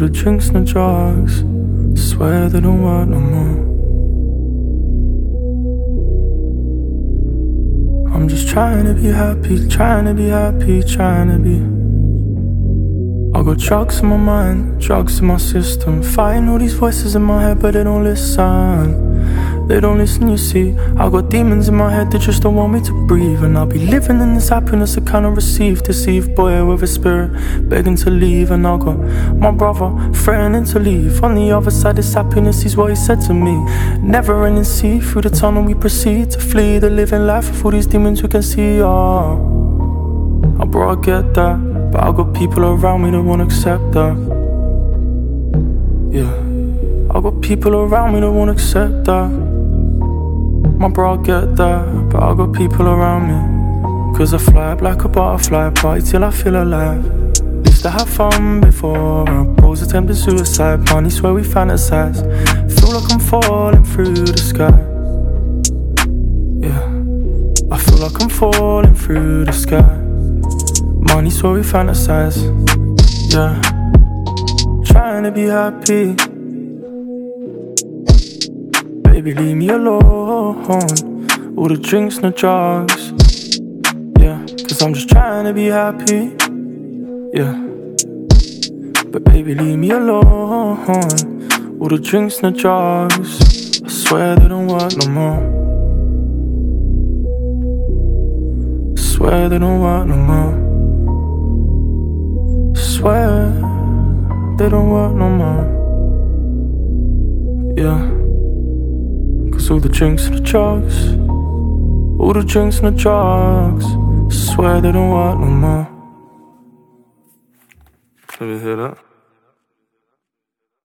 the drinks and the drugs, swear they don't work no more. I'm just trying to be happy, trying to be happy, trying to be. I got drugs in my mind, drugs in my system, fighting all these voices in my head, but they don't listen. They don't listen, you see. I got demons in my head that just don't want me to breathe. And I'll be living in this happiness I cannot receive. Deceived boy with a spirit, begging to leave. And I got my brother threatening to leave. On the other side, this happiness is what he said to me. Never ending sea, through the tunnel we proceed to flee the living life of all these demons we can see. Oh, bro, I get that, but I got people around me that won't accept that. Yeah, I got people around me that won't accept that. My bro, I get that, but I got people around me. Cause I fly up like a butterfly, party till I feel alive. Used to have fun before, our bros attempted suicide. Money's where we fantasize. Feel like I'm falling through the sky. Yeah, I feel like I'm falling through the sky. Money's where we fantasize. Yeah, trying to be happy. Baby, leave me alone. All the drinks and the drugs. Yeah, cause I'm just trying to be happy. Yeah, but baby, leave me alone. All the drinks and the drugs, I swear they don't work no more. I swear they don't work no more. I swear they don't work no more. Yeah, all the drinks and the drugs, all the drinks and the drugs, swear they don't work no more. Let me hear that.